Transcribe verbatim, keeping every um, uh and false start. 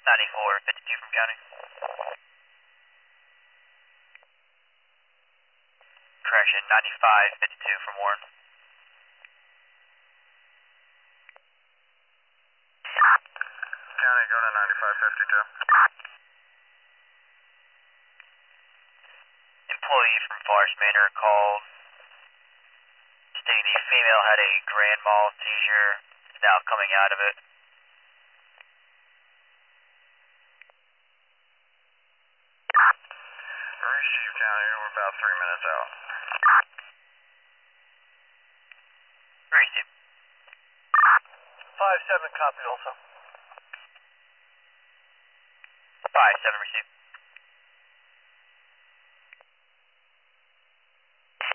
ninety-four fifty-two from county. Correction, ninety-five fifty-two from Warren. County, go to ninety-five fifty-two. Employee from Forest Manor called stating the female had a grand mal seizure, is now coming out of it. Receive, County, we're about three minutes out. Receive. five seven, copy also. five seven, receive.